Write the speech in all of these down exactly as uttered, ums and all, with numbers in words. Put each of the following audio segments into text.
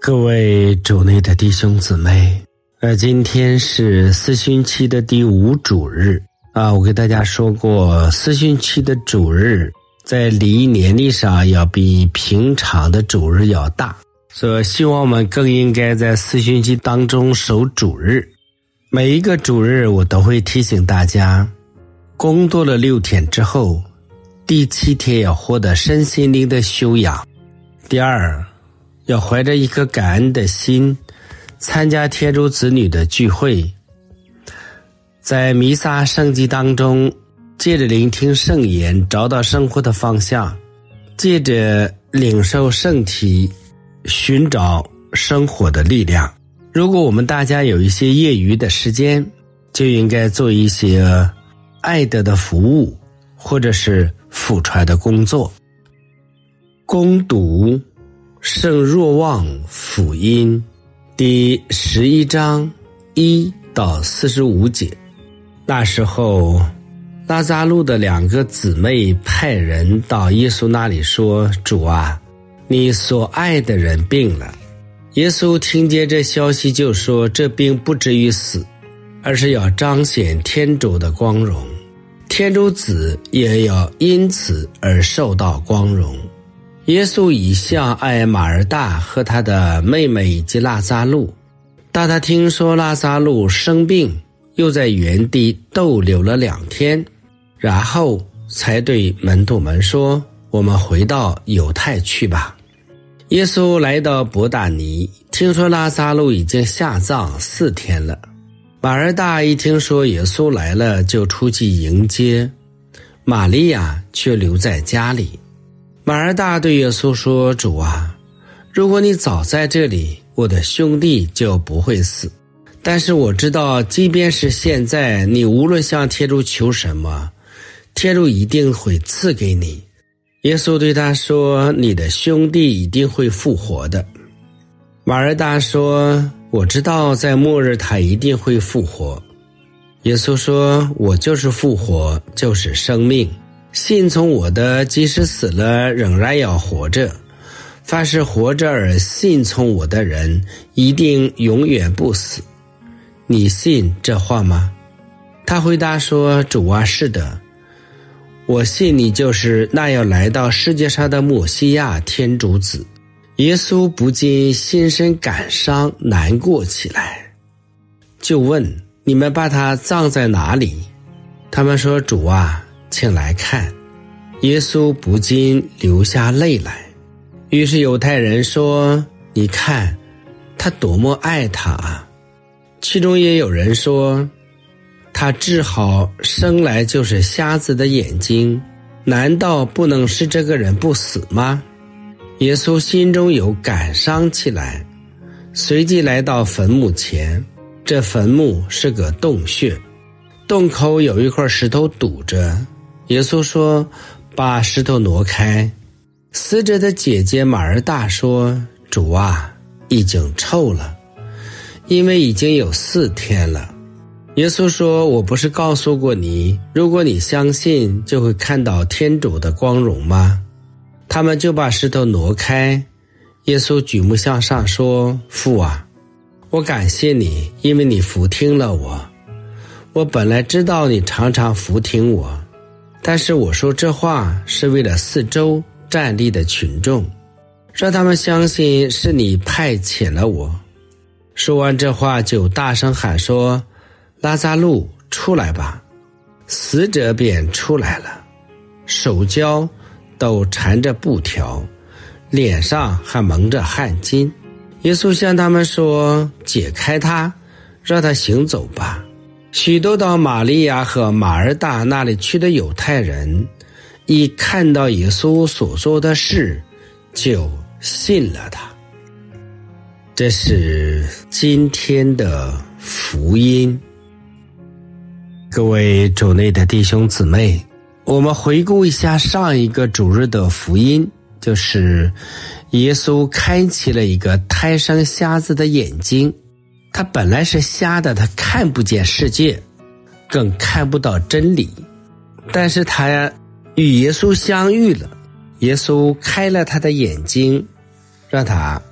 各位主内的弟兄姊妹，呃，今天是四旬期的第五主日啊。我给大家说过，四旬期的主日在礼仪年历上要比平常的主日要大，所以希望我们更应该在四旬期当中守主日。每一个主日我都会提醒大家，工作了六天之后，第七天要获得身心灵的修养。第二，要怀着一颗感恩的心参加天主子女的聚会，在弥撒圣祭当中，借着聆听圣言找到生活的方向，借着领受圣体寻找生活的力量。如果我们大家有一些业余的时间，就应该做一些爱德的服务或者是辅传的工作。攻读圣若望福音第十一章一到四十五节。那时候，拉匝路的两个姊妹派人到耶稣那里说：“主啊，你所爱的人病了。”耶稣听见这消息就说：“这病不至于死，而是要彰显天主的光荣，天主子也要因此而受到光荣。”耶稣一向爱马尔大和他的妹妹以及拉匝路，当他听说拉匝路生病，又在原地逗留了两天，然后才对门徒们说：“我们回到犹太去吧。”耶稣来到伯大尼，听说拉匝路已经下葬四天了。马尔大一听说耶稣来了，就出去迎接，玛利亚却留在家里。马尔大对耶稣说：“主啊，如果你早在这里，我的兄弟就不会死。但是我知道，即便是现在，你无论向天主求什么，天主一定会赐给你。”耶稣对他说：“你的兄弟一定会复活的。”马尔大说：“我知道在末日他一定会复活。”耶稣说：“我就是复活，就是生命。信从我的，即使死了，仍然要活着。凡是活着而信从我的人，一定永远不死。你信这话吗？”他回答说：“主啊，是的，我信你就是那要来到世界上的默西亚天主子。”耶稣不禁心生感伤，难过起来，就问：“你们把他葬在哪里？”他们说：“主啊，请来看。”耶稣不禁流下泪来。于是犹太人说：“你看，他多么爱他啊！”其中也有人说：“他治好生来就是瞎子的眼睛，难道不能使这个人不死吗？”耶稣心中有感伤起来，随即来到坟墓前。这坟墓是个洞穴，洞口有一块石头堵着。耶稣说：“把石头挪开。”死者的姐姐马尔大说：“主啊，已经臭了，因为已经有四天了。”耶稣说：“我不是告诉过你，如果你相信，就会看到天主的光荣吗？”他们就把石头挪开。耶稣举目向上说：“父啊，我感谢你，因为你俯听了我。我本来知道你常常俯听我，但是我说这话是为了四周站立的群众，让他们相信是你派遣了我。”说完这话，就大声喊说：“拉匝路，出来吧！”死者便出来了，手脚都缠着布条，脸上还蒙着汗巾。耶稣向他们说：“解开他，让他行走吧。”许多到玛利亚和马尔大那里去的犹太人，一看到耶稣所做的事，就信了他。这是今天的福音。各位主内的弟兄姊妹，我们回顾一下上一个主日的福音，就是耶稣开启了一个胎生瞎子的眼睛。他本来是瞎的，他看不见世界，更看不到真理，但是他与耶稣相遇了，耶稣开了他的眼睛，让他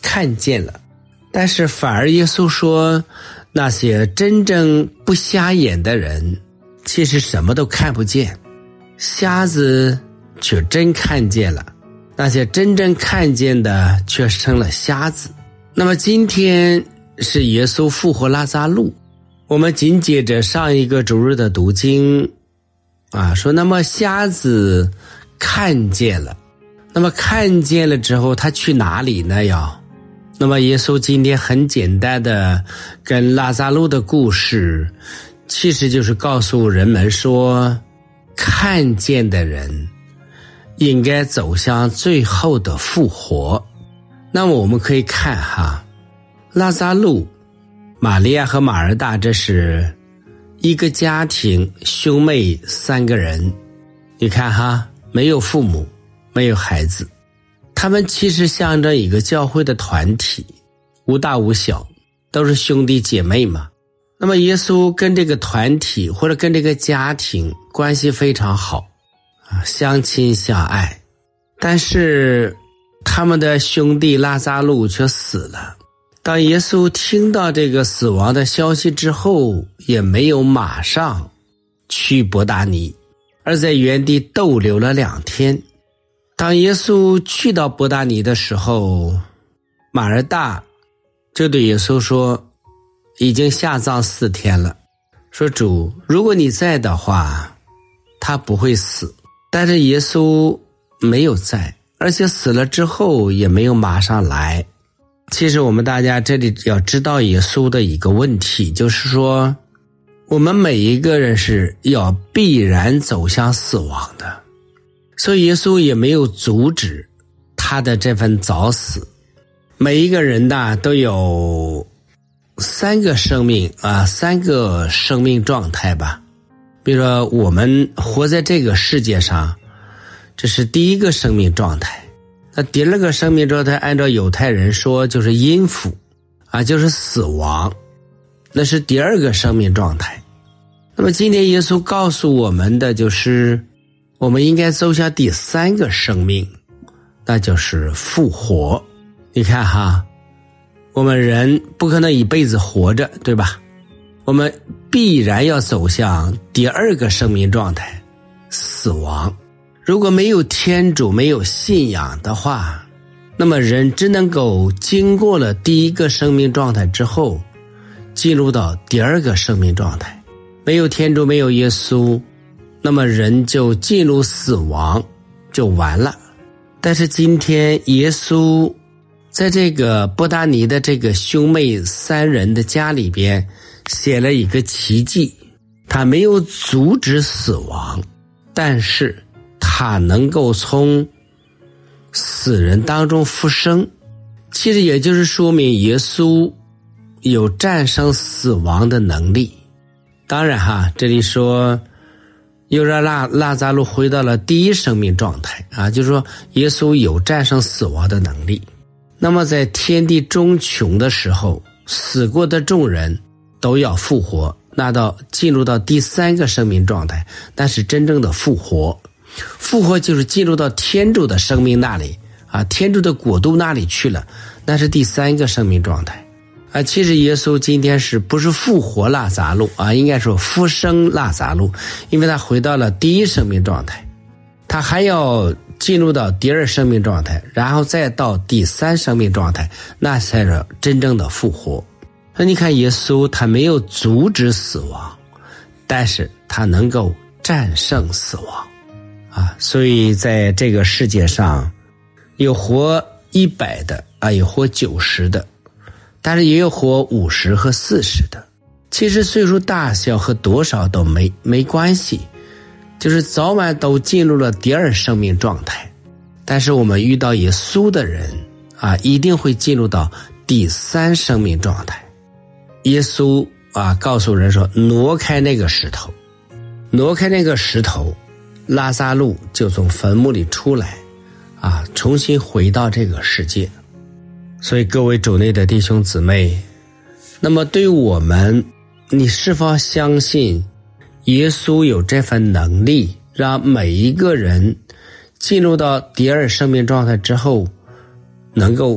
看见了，但是反而耶稣说，那些真正不瞎眼的人其实什么都看不见，瞎子却真看见了，那些真正看见的却成了瞎子。那么今天是耶稣复活拉撒路，我们紧接着上一个主日的读经啊，说那么瞎子看见了，那么看见了之后他去哪里呢？要那么耶稣今天很简单的跟拉撒路的故事，其实就是告诉人们说，看见的人应该走向最后的复活。那么我们可以看哈，拉撒路、玛利亚和马尔大，这是一个家庭，兄妹三个人，你看哈，没有父母，没有孩子，他们其实象征一个教会的团体，无大无小，都是兄弟姐妹嘛。那么耶稣跟这个团体或者跟这个家庭关系非常好啊，相亲相爱，但是他们的兄弟拉撒路却死了。当耶稣听到这个死亡的消息之后，也没有马上去伯大尼，而在原地逗留了两天。当耶稣去到伯大尼的时候，马尔大就对耶稣说，已经下葬四天了，说主，如果你在的话，他不会死。但是耶稣没有在，而且死了之后也没有马上来。其实我们大家这里要知道耶稣的一个问题，就是说我们每一个人是要必然走向死亡的，所以耶稣也没有阻止他的这份早死。每一个人呢都有三个生命啊，三个生命状态吧。比如说我们活在这个世界上，这是第一个生命状态。那第二个生命状态按照犹太人说就是阴府啊，就是死亡，那是第二个生命状态。那么今天耶稣告诉我们的就是我们应该走向第三个生命，那就是复活。你看哈，我们人不可能一辈子活着，对吧？我们必然要走向第二个生命状态，死亡。如果没有天主，没有信仰的话，那么人只能够经过了第一个生命状态之后，进入到第二个生命状态。没有天主，没有耶稣，那么人就进入死亡，就完了。但是今天耶稣在这个伯大尼的这个兄妹三人的家里边写了一个奇迹，他没有阻止死亡，但是他能够从死人当中复生。其实也就是说明耶稣有战胜死亡的能力。当然哈，这里说又让拉拉撒路回到了第一生命状态啊，就是说耶稣有战胜死亡的能力。那么在天地终穷的时候，死过的众人都要复活，那到进入到第三个生命状态，那是真正的复活。复活就是进入到天主的生命那里啊，天主的国度那里去了，那是第三个生命状态啊。其实耶稣今天是不是复活拉撒路啊？应该说复生拉撒路，因为他回到了第一生命状态，他还要进入到第二生命状态，然后再到第三生命状态，那才是真正的复活。那你看耶稣他没有阻止死亡，但是他能够战胜死亡啊。所以在这个世界上有活一百的啊，有活九十的，但是也有活五十和四十的。其实岁数大小和多少都没没关系，就是早晚都进入了第二生命状态。但是我们遇到耶稣的人啊，一定会进入到第三生命状态。耶稣啊告诉人说，挪开那个石头，挪开那个石头，拉撒路就从坟墓里出来啊，重新回到这个世界。所以各位主内的弟兄姊妹，那么对于我们，你是否相信耶稣有这份能力，让每一个人进入到第二生命状态之后，能够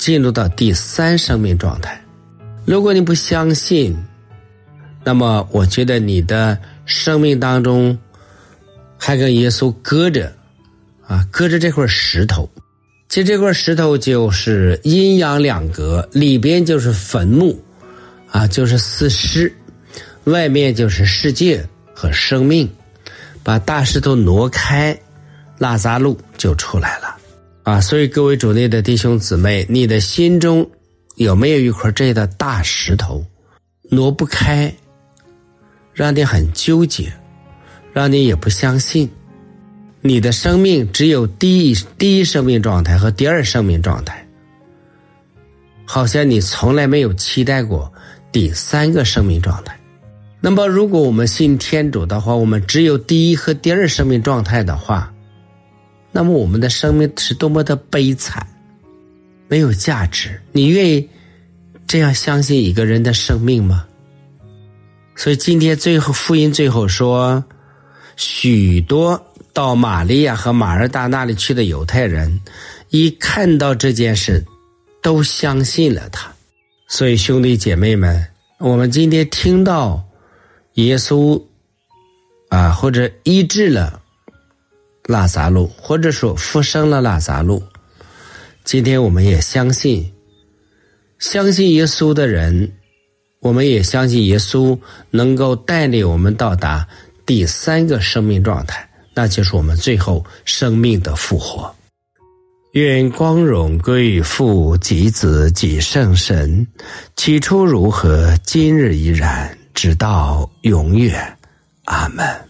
进入到第三生命状态。如果你不相信，那么我觉得你的生命当中还跟耶稣隔着啊，隔着这块石头。其实这块石头就是阴阳两隔，里边就是坟墓啊，就是死尸，外面就是世界和生命。把大石头挪开，拉撒路就出来了啊！所以各位主内的弟兄姊妹，你的心中有没有一块这样的大石头挪不开，让你很纠结，让你也不相信？你的生命只有第一第一生命状态和第二生命状态，好像你从来没有期待过第三个生命状态。那么如果我们信天主的话，我们只有第一和第二生命状态的话，那么我们的生命是多么的悲惨，没有价值。你愿意这样相信一个人的生命吗？所以今天最后福音最后说，许多到玛利亚和马尔大那里去的犹太人一看到这件事都相信了他。所以兄弟姐妹们，我们今天听到耶稣啊，或者医治了拉撒路，或者说复生了拉撒路，今天我们也相信，相信耶稣的人，我们也相信耶稣能够带领我们到达第三个生命状态，那就是我们最后生命的复活。愿光荣归于父及子及圣神，起初如何，今日依然，直到永远。阿们。